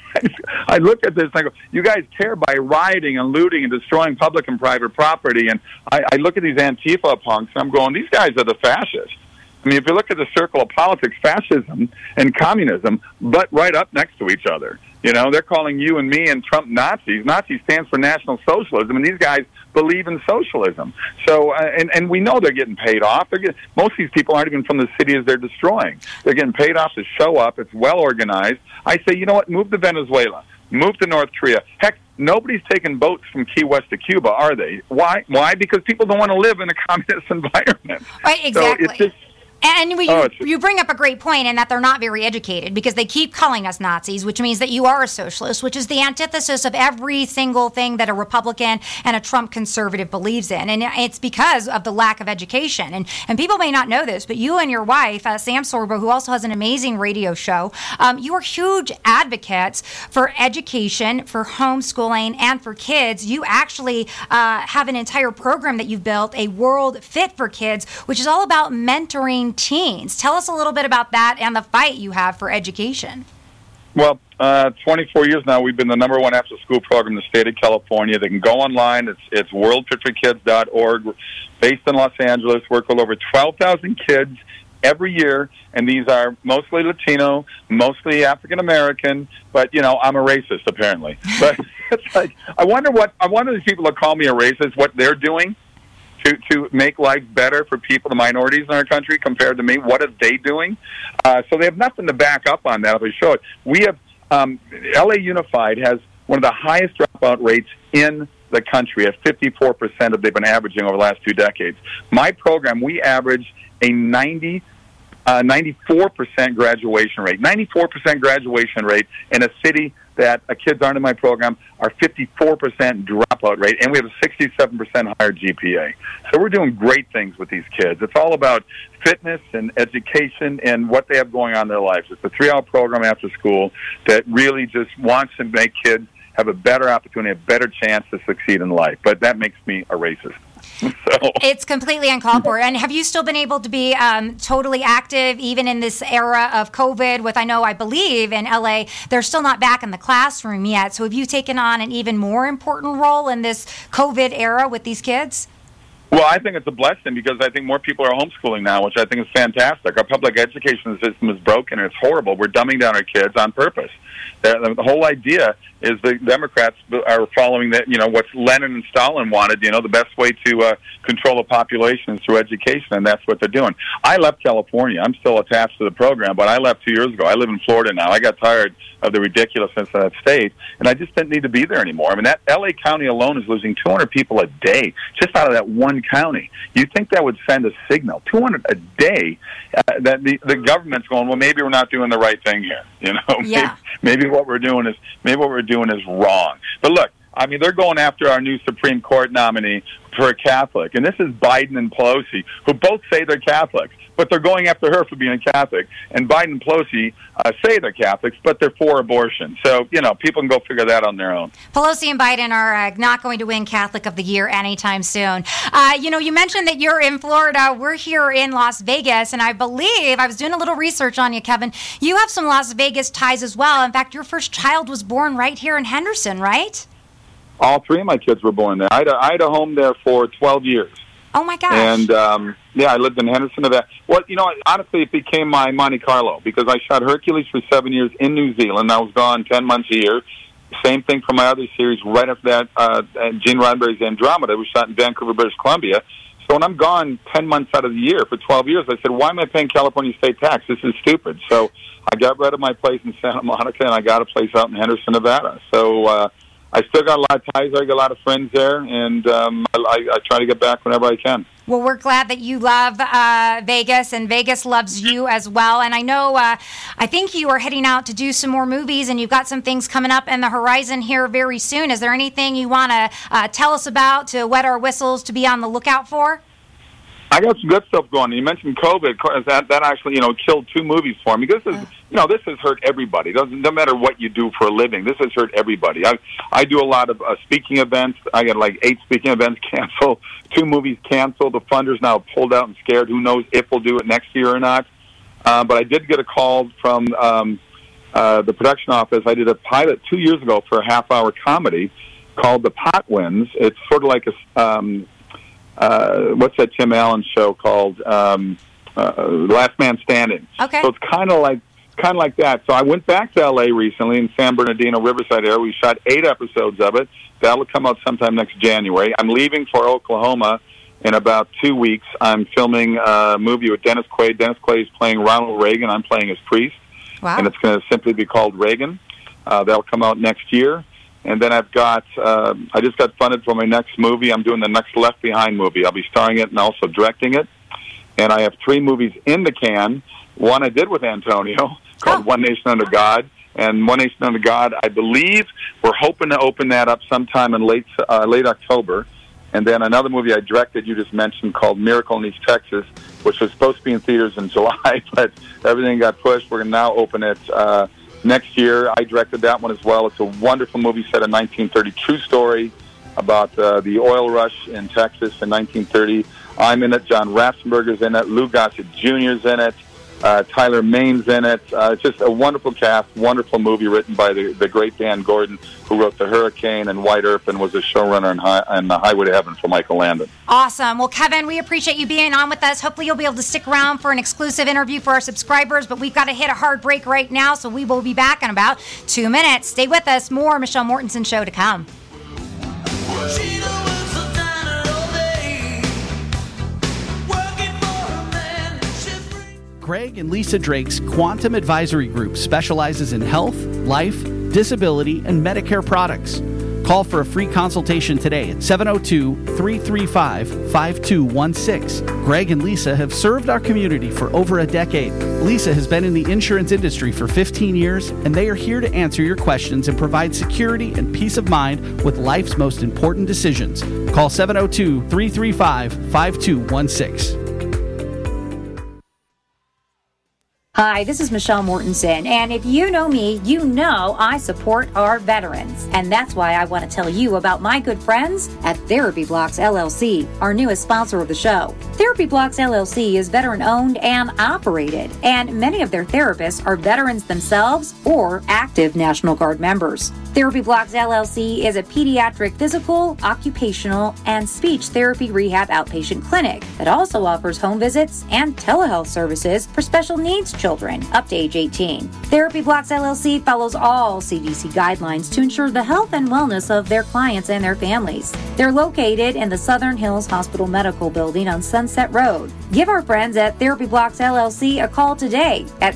I look at this and I go, you guys care by rioting and looting and destroying public and private property. And I look at these Antifa punks and I'm going, these guys are the fascists. If you look at the circle of politics, fascism and communism butt right up next to each other. They're calling you and me and Trump Nazis. Nazi stands for National Socialism, and these guys believe in socialism. So, and we know they're getting paid off. Most of these people aren't even from the cities they're destroying. They're getting paid off to show up. It's well organized. I say, you know what? Move to Venezuela. Move to North Korea. Heck, nobody's taking boats from Key West to Cuba, are they? Why? Because people don't want to live in a communist environment. Right, exactly. So it's just, And you bring up a great point in that they're not very educated because they keep calling us Nazis, which means that you are a socialist, which is the antithesis of every single thing that a Republican and a Trump conservative believes in. And it's because of the lack of education. And people may not know this, but you and your wife, Sam Sorbo, who also has an amazing radio show, you are huge advocates for education, for homeschooling, and for kids. You actually have an entire program that you've built, A World Fit for Kids, which is all about mentoring teens. Tell us a little bit about that and the fight you have for education. Well, 24 years now, we've been the number one after-school program in the state of California. They can go online. It's worldfitforkids.org. Based in Los Angeles, work with over 12,000 kids every year, and these are mostly Latino, mostly African-American, but, I'm a racist, apparently. But it's like, I wonder these people that call me a racist, what they're doing to make life better for people, the minorities in our country, compared to me. What are they doing? So they have nothing to back up on that if we show it. We have, LA Unified has one of the highest dropout rates in the country at 54% of they've been averaging over the last 2 decades. My program, we average a 94% graduation rate. 94% graduation rate in a city that kids aren't in my program, are 54% dropout rate, and we have a 67% higher GPA. So we're doing great things with these kids. It's all about fitness and education and what they have going on in their lives. It's a 3-hour program after school that really just wants to make kids have a better opportunity, a better chance to succeed in life. But that makes me a racist. So. It's completely uncalled for. And have you still been able to be totally active even in this era of COVID with, I believe in LA, they're still not back in the classroom yet. So have you taken on an even more important role in this COVID era with these kids? Well, I think it's a blessing because I think more people are homeschooling now, which I think is fantastic. Our public education system is broken and it's horrible. We're dumbing down our kids on purpose. The whole idea is the Democrats are following that, what Lenin and Stalin wanted, the best way to control the population is through education, and that's what they're doing. I left California. I'm still attached to the program, but I left 2 years ago. I live in Florida now. I got tired of the ridiculousness of that state, and I just didn't need to be there anymore. I mean, that L.A. County alone is losing 200 people a day just out of that one county. You'd think that would send a signal. 200 a day, that the government's going, well, maybe we're not doing the right thing here. Yeah. Maybe what we're doing is wrong. But look, they're going after our new Supreme Court nominee for a Catholic, and this is Biden and Pelosi, who both say they're Catholics, but they're going after her for being a Catholic. And Biden and Pelosi say they're Catholics, but they're for abortion. So, people can go figure that out on their own. Pelosi and Biden are not going to win Catholic of the Year anytime soon. You mentioned that you're in Florida. We're here in Las Vegas, and I believe, I was doing a little research on you, Kevin, you have some Las Vegas ties as well. In fact, your first child was born right here in Henderson, right? All 3 of my kids were born there. I had a home there for 12 years. Oh, my gosh. And, I lived in Henderson, Nevada. Well, honestly, it became my Monte Carlo because I shot Hercules for 7 years in New Zealand. I was gone 10 months a year. Same thing for my other series. Right after that, Gene Roddenberry's Andromeda was shot in Vancouver, British Columbia. So when I'm gone 10 months out of the year for 12 years, I said, why am I paying California state tax? This is stupid. So I got rid of my place in Santa Monica, and I got a place out in Henderson, Nevada. So I still got a lot of ties there. I got a lot of friends there, and I try to get back whenever I can. Well, we're glad that you love Vegas, and Vegas loves you as well. And I know, I think you are heading out to do some more movies, and you've got some things coming up in the horizon here very soon. Is there anything you want to tell us about to wet our whistles to be on the lookout for? I got some good stuff going. You mentioned COVID. That actually, killed 2 movies for me. This is, this has hurt everybody. No matter what you do for a living, this has hurt everybody. I do a lot of speaking events. I got like 8 speaking events canceled, 2 movies canceled. The funders now pulled out and scared. Who knows if we'll do it next year or not? But I did get a call from the production office. I did a pilot 2 years ago for a half-hour comedy called The Potwins. It's sort of like a what's that Tim Allen show called? Last Man Standing. Okay. So it's kind of like that. So I went back to L.A. recently in San Bernardino, Riverside area. We shot 8 episodes of it. That'll come out sometime next January. I'm leaving for Oklahoma in about 2 weeks. I'm filming a movie with Dennis Quaid. Dennis Quaid is playing Ronald Reagan. I'm playing his priest. Wow. And it's going to simply be called Reagan. That'll come out next year. And then I've got, I just got funded for my next movie. I'm doing the next Left Behind movie. I'll be starring it and also directing it. and I have 3 movies in the can. One I did with Antonio called One Nation Under God, and One Nation Under God, I believe we're hoping to open that up sometime in late October. And then another movie I directed, you just mentioned, called Miracle in East Texas, which was supposed to be in theaters in July, but everything got pushed. We're going to now open it next year. I directed that one as well. It's a wonderful movie set in 1930, true story about the oil rush in Texas in 1930. I'm in it. John Ratzenberger's in it. Lou Gossett Jr. is in it. Tyler Maine's in it. It's just a wonderful cast, wonderful movie written by the great Dan Gordon, who wrote The Hurricane and White Earp and was a showrunner on The Highway to Heaven for Michael Landon. Awesome. Well, Kevin, we appreciate you being on with us. Hopefully you'll be able to stick around for an exclusive interview for our subscribers, but we've got to hit a hard break right now, so we will be back in about 2 minutes. Stay with us. More Michelle Mortensen Show to come. Greg and Lisa Drake's Quantum Advisory Group specializes in health, life, disability, and Medicare products. Call for a free consultation today at 702-335-5216. Greg and Lisa have served our community for over a decade. Lisa has been in the insurance industry for 15 years, and they are here to answer your questions and provide security and peace of mind with life's most important decisions. Call 702-335-5216. Hi, this is Michelle Mortensen, and if you know me, you know I support our veterans. And that's why I want to tell you about my good friends at Therapy Blocks LLC, our newest sponsor of the show. Therapy Blocks LLC is veteran-owned and operated, and many of their therapists are veterans themselves or active National Guard members. Therapy Blocks LLC is a pediatric physical, occupational, and speech therapy rehab outpatient clinic that also offers home visits and telehealth services for special needs children up to age 18. Therapy Blocks LLC follows all CDC guidelines to ensure the health and wellness of their clients and their families. They're located in the Southern Hills Hospital Medical Building on Sunset Road. Give our friends at Therapy Blocks LLC a call today at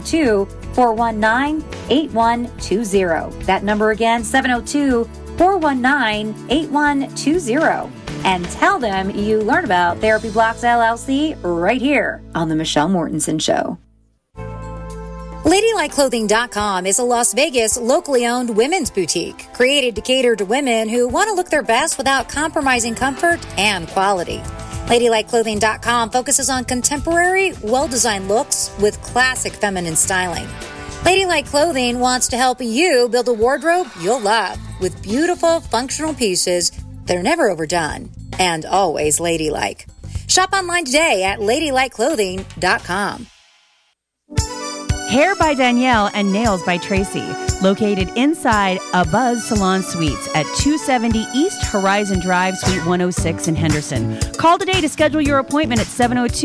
702-419-8120. That number again, 702-419-8120. And tell them you learned about Therapy Blocks LLC right here on The Michelle Mortensen Show. LadyLikeClothing.com is a Las Vegas locally owned women's boutique created to cater to women who want to look their best without compromising comfort and quality. LadyLikeClothing.com focuses on contemporary, well-designed looks with classic feminine styling. Ladylike Clothing wants to help you build a wardrobe you'll love with beautiful, functional pieces that are never overdone and always ladylike. Shop online today at LadyLikeClothing.com. Hair by Danielle and Nails by Tracy, located inside A Buzz Salon Suites at 270 East Horizon Drive, Suite 106 in Henderson. Call today to schedule your appointment at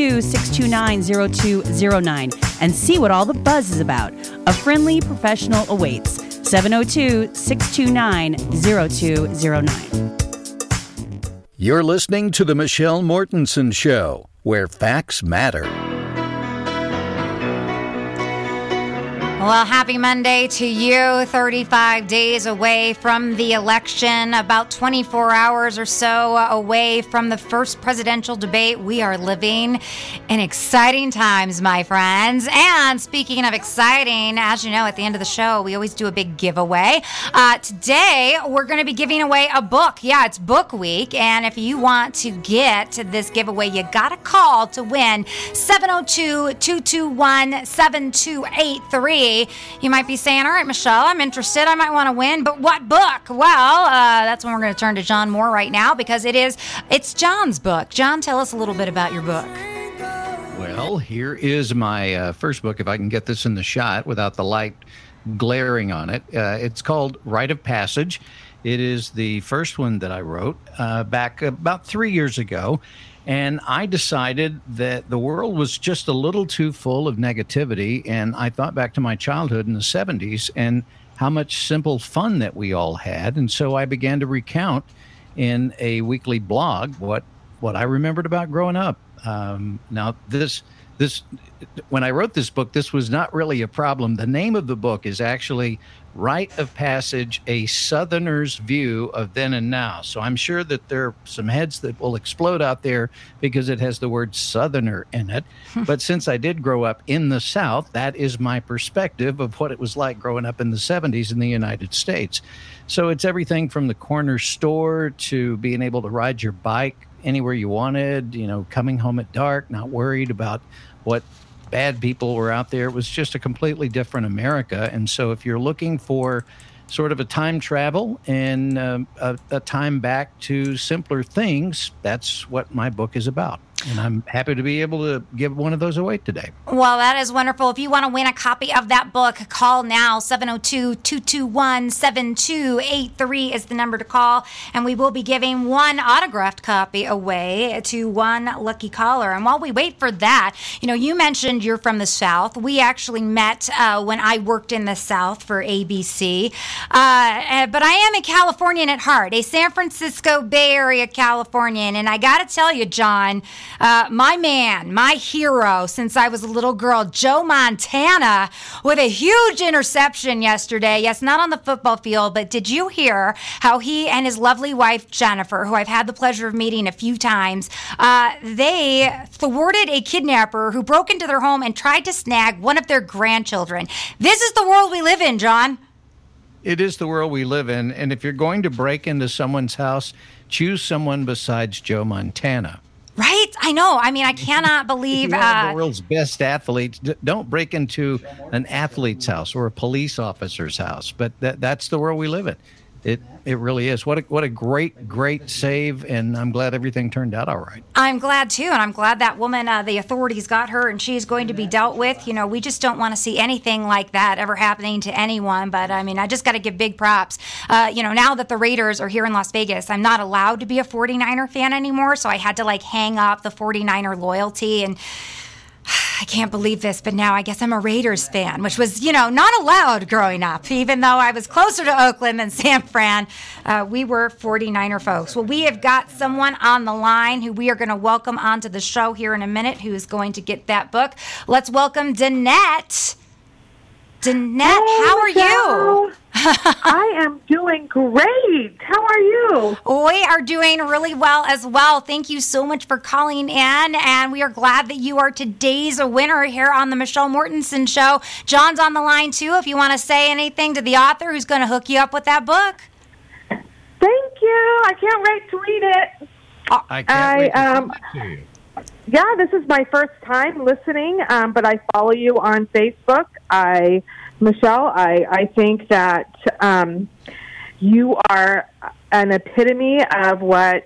702-629-0209 and see what all the buzz is about. A friendly professional awaits. 702-629-0209. You're listening to The Michelle Mortensen Show, where facts matter. Well, happy Monday to you. 35 days away from the election, about 24 hours or so away from the first presidential debate. We are living in exciting times, my friends. And speaking of exciting, as you know, at the end of the show, we always do a big giveaway. Today, we're going to be giving away a book. Yeah, it's book week. And if you want to get this giveaway, you got to call to win 702-221-7283. You might be saying, all right, Michelle, I'm interested. I might want to win, but what book? Well, that's when we're going to turn to John Moore right now because it's John's book. John, tell us a little bit about your book. Well, here is my first book, if I can get this in the shot without the light glaring on it. It's called Rite of Passage. It is the first one that I wrote back about 3 years ago. And I decided that the world was just a little too full of negativity. And I thought back to my childhood in the 70s and how much simple fun that we all had. And so I began to recount in a weekly blog what I remembered about growing up. Now, this when I wrote this book, this was not really a problem. The name of the book is actually Rite of Passage, A Southerner's View of Then and Now. So I'm sure that there are some heads that will explode out there because it has the word Southerner in it. But since I did grow up in the South, that is my perspective of what it was like growing up in the 70s in the United States. So it's everything from the corner store to being able to ride your bike anywhere you wanted, coming home at dark, not worried about what bad people were out there. It was just a completely different America. And so if you're looking for sort of a time travel and a time back to simpler things, that's what my book is about. And I'm happy to be able to give one of those away today. Well, that is wonderful. If you want to win a copy of that book, call now. 702-221-7283 is the number to call. And we will be giving one autographed copy away to one lucky caller. And while we wait for that, you mentioned you're from the South. We actually met when I worked in the South for ABC. But I am a Californian at heart, a San Francisco Bay Area Californian. And I got to tell you, John, my man, my hero since I was a little girl, Joe Montana, with a huge interception yesterday. Yes, not on the football field, but did you hear how he and his lovely wife, Jennifer, who I've had the pleasure of meeting a few times, they thwarted a kidnapper who broke into their home and tried to snag one of their grandchildren. This is the world we live in, John. It is the world we live in. And if you're going to break into someone's house, choose someone besides Joe Montana. Right? I know. I mean, I cannot believe... the world's best athletes. Don't break into an athlete's house or a police officer's house. But that's the world we live in. It really is. What a great save, and I'm glad everything turned out all right. I'm glad, too, and I'm glad that woman, the authorities got her, and she's going to be dealt with. We just don't want to see anything like that ever happening to anyone, but, I just got to give big props. Now that the Raiders are here in Las Vegas, I'm not allowed to be a 49er fan anymore, so I had to, hang up the 49er loyalty, and... I can't believe this, but now I guess I'm a Raiders fan, which was, not allowed growing up. Even though I was closer to Oakland than San Fran, we were 49er folks. Well, we have got someone on the line who we are going to welcome onto the show here in a minute who's going to get that book. Let's welcome Danette. Danette, how are you? I am doing great. How are you? We are doing really well as well. Thank you so much for calling in, and we are glad that you are today's winner here on the Michelle Mortensen Show. John's on the line, too, if you want to say anything to the author who's going to hook you up with that book. Thank you. I can't wait to read it. I can't wait to see you. Yeah, this is my first time listening, but I follow you on Facebook. Michelle, I think that you are an epitome of what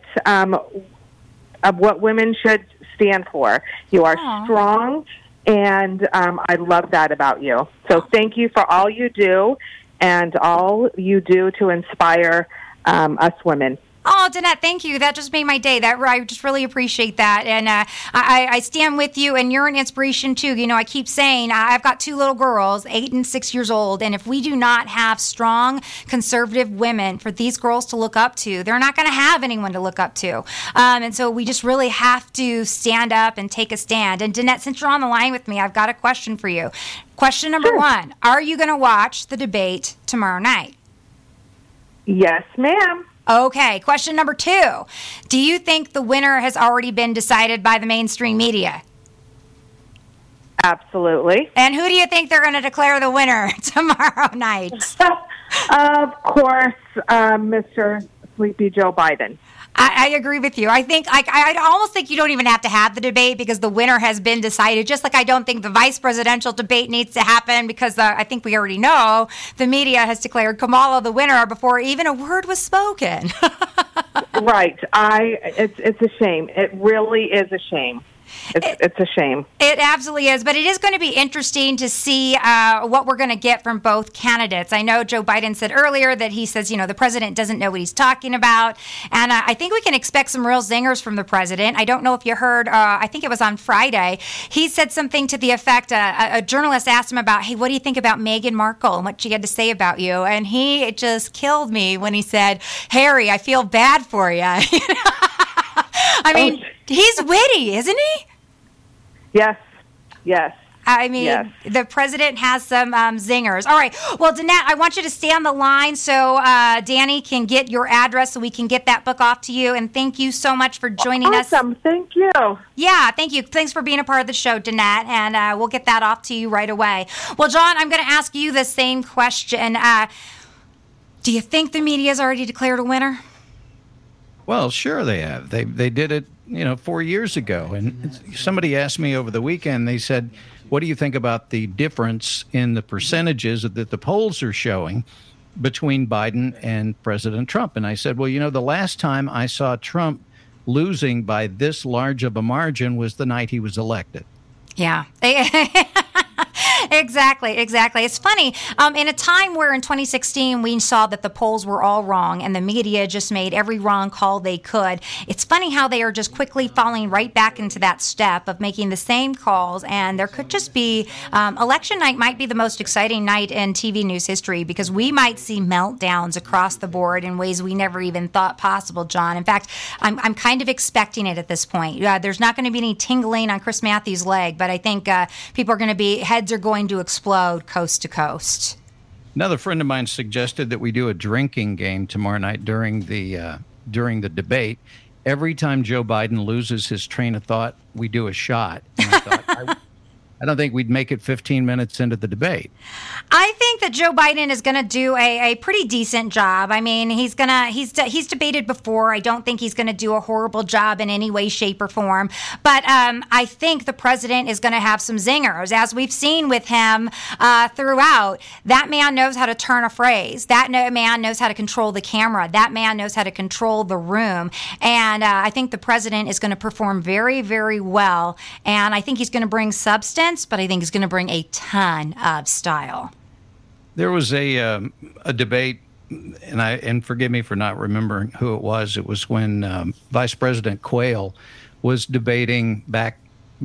women should stand for. You are strong, and I love that about you. So thank you for all you do and all you do to inspire us women. Oh, Danette, thank you. That just made my day. I just really appreciate that. And I stand with you, and you're an inspiration, too. I keep saying I've got two little girls, 8 and 6 years old, and if we do not have strong, conservative women for these girls to look up to, they're not going to have anyone to look up to. And so we just really have to stand up and take a stand. And Danette, since you're on the line with me, I've got a question for you. Question number one, are you going to watch the debate tomorrow night? Yes, ma'am. Okay, question number 2. Do you think the winner has already been decided by the mainstream media? Absolutely. And who do you think they're going to declare the winner tomorrow night? Of course, Mr. Sleepy Joe Biden. I agree with you. I think I almost think you don't even have to have the debate because the winner has been decided. Just like I don't think the vice presidential debate needs to happen because I think we already know the media has declared Kamala the winner before even a word was spoken. Right. It's a shame. It really is a shame. It's a shame. It absolutely is, but it is going to be interesting to see what we're going to get from both candidates. I know Joe Biden said earlier that he says, the president doesn't know what he's talking about, and I think we can expect some real zingers from the president. I don't know if you heard, I think it was on Friday, he said something to the effect, a journalist asked him about, hey, what do you think about Meghan Markle and what she had to say about you? And he just killed me when he said, Harry, I feel bad for you. I mean, he's witty, isn't he? Yes. I mean, the president has some zingers. All right. Well, Danette, I want you to stay on the line so Danny can get your address so we can get that book off to you. And thank you so much for joining us. Awesome. Thank you. Yeah, thank you. Thanks for being a part of the show, Danette. And we'll get that off to you right away. Well, John, I'm going to ask you the same question. Do you think the media has already declared a winner? Well, sure they have. They did it, 4 years ago. And somebody asked me over the weekend, they said, what do you think about the difference in the percentages that the polls are showing between Biden and President Trump? And I said, well, the last time I saw Trump losing by this large of a margin was the night he was elected. Yeah. Exactly. It's funny. In a time where in 2016 we saw that the polls were all wrong and the media just made every wrong call they could, it's funny how they are just quickly falling right back into that step of making the same calls. And there could just be election night might be the most exciting night in TV news history because we might see meltdowns across the board in ways we never even thought possible, John. In fact, I'm kind of expecting it at this point. There's not going to be any tingling on Chris Matthews' leg, but I think people are going to be, heads are going to explode coast to coast. Another friend of mine suggested that we do a drinking game tomorrow night during the debate. Every time Joe Biden loses his train of thought, we do a shot. And I thought, I don't think we'd make it 15 minutes into the debate. I think that Joe Biden is going to do a pretty decent job. I mean, he's debated before. I don't think he's going to do a horrible job in any way, shape, or form. But I think the president is going to have some zingers, as we've seen with him throughout. That man knows how to turn a phrase. That man knows how to control the camera. That man knows how to control the room. And I think the president is going to perform very, very well. And I think he's going to bring substance, but I think he's going to bring a ton of style. There was a debate, and forgive me for not remembering who it was. It was when Vice President Quayle was debating back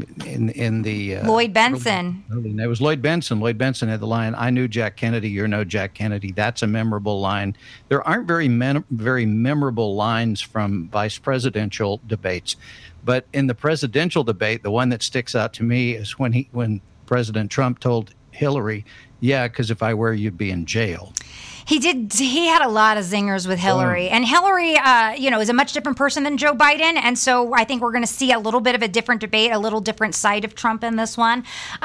in the Lloyd Benson. It was Lloyd Benson. Lloyd Benson had the line, "I knew Jack Kennedy. You're no Jack Kennedy." That's a memorable line. There aren't very memorable lines from vice presidential debates. But in the presidential debate, the one that sticks out to me is when President Trump told Hillary, yeah, because if I were, you'd be in jail. He did. He had a lot of zingers with Hillary. And Hillary, is a much different person than Joe Biden. And so I think we're going to see a little bit of a different debate, a little different side of Trump in this one.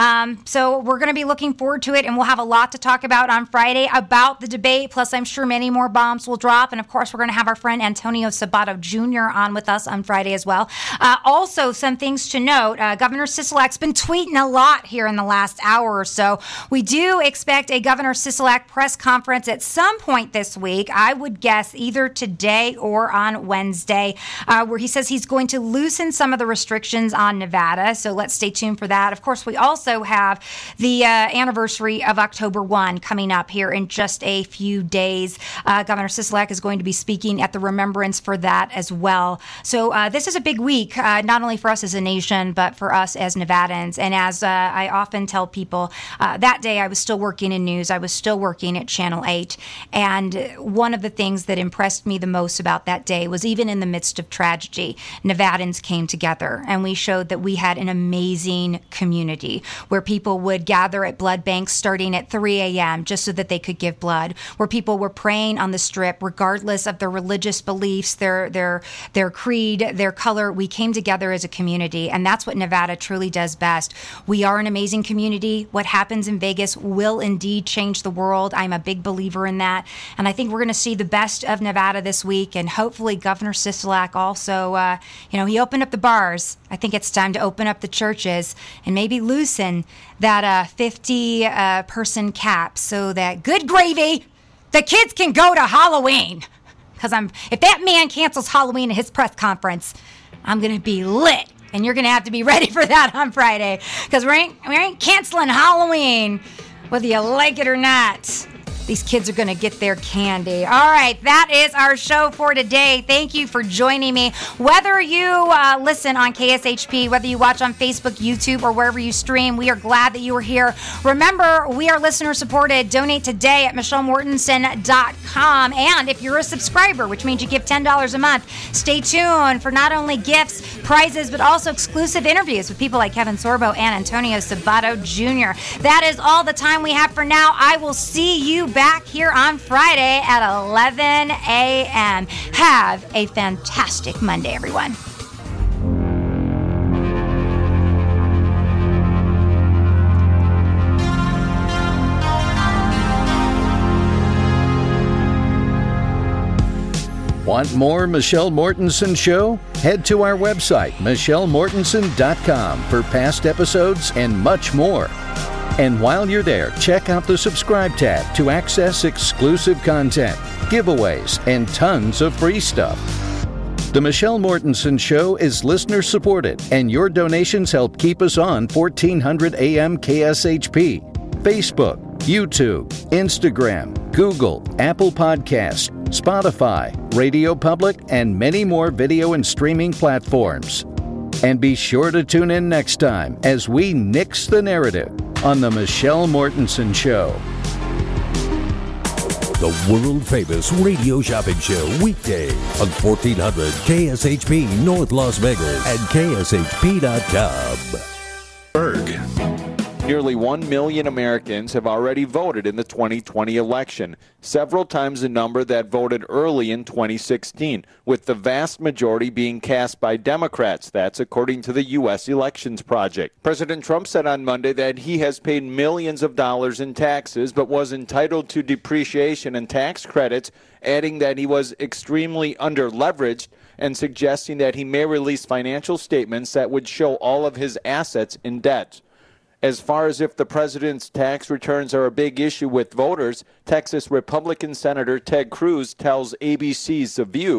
So we're going to be looking forward to it. And we'll have a lot to talk about on Friday about the debate. Plus, I'm sure many more bombs will drop. And, of course, we're going to have our friend Antonio Sabato Jr. on with us on Friday as well. Also, some things to note. Governor Sisolak's been tweeting a lot here in the last hour or so. We do expect a Governor Sisolak press conference at some point this week. I would guess either today or on Wednesday, where he says he's going to loosen some of the restrictions on Nevada. So let's stay tuned for that. Of course, we also have the anniversary of October 1 coming up here in just a few days. Governor Sisolak is going to be speaking at the remembrance for that as well. So this is a big week, not only for us as a nation, but for us as Nevadans. And as I often tell people, that day I was still working in news. I was still working at Channel 8. And one of the things that impressed me the most about that day was even in the midst of tragedy, Nevadans came together and we showed that we had an amazing community where people would gather at blood banks starting at 3 a.m. just so that they could give blood, where people were praying on the Strip regardless of their religious beliefs, their creed, their color. We came together as a community, and that's what Nevada truly does best. We are an amazing community. What happens in Vegas will indeed change the world. I'm a big believer in that. And I think we're going to see the best of Nevada this week. And hopefully Governor Sisolak also, he opened up the bars. I think it's time to open up the churches and maybe loosen that 50-person cap so that, good gravy, the kids can go to Halloween. Because if that man cancels Halloween at his press conference, I'm going to be lit. And you're going to have to be ready for that on Friday. Because we ain't canceling Halloween, whether you like it or not. these kids are going to get their candy. All right, that is our show for today. Thank you for joining me. Whether you listen on KSHP, whether you watch on Facebook, YouTube, or wherever you stream, we are glad that you are here. Remember, we are listener supported. Donate today at MichelleMortensen.com. And if you're a subscriber, which means you give $10 a month, stay tuned for not only gifts, prizes, but also exclusive interviews with people like Kevin Sorbo and Antonio Sabato Jr. That is all the time we have for now. I will see you back here on Friday at 11 a.m. Have a fantastic Monday, everyone. Want more Michelle Mortensen Show? Head to our website, michellemortensen.com, for past episodes and much more. And while you're there, check out the subscribe tab to access exclusive content, giveaways, and tons of free stuff. The Michelle Mortensen Show is listener supported, and your donations help keep us on 1400 AM KSHP, Facebook, YouTube, Instagram, Google, Apple Podcasts, Spotify, Radio Public, and many more video and streaming platforms. And be sure to tune in next time as we nix the narrative on The Michelle Mortensen Show. The world-famous radio shopping show, weekday on 1400 KSHP North Las Vegas and KSHP.com. Berg. Nearly 1 million Americans have already voted in the 2020 election, several times the number that voted early in 2016, with the vast majority being cast by Democrats. That's according to the U.S. Elections Project. President Trump said on Monday that he has paid millions of dollars in taxes, but was entitled to depreciation and tax credits, adding that he was extremely under-leveraged and suggesting that he may release financial statements that would show all of his assets in debt. As far as if the president's tax returns are a big issue with voters, Texas Republican Senator Ted Cruz tells ABC's The View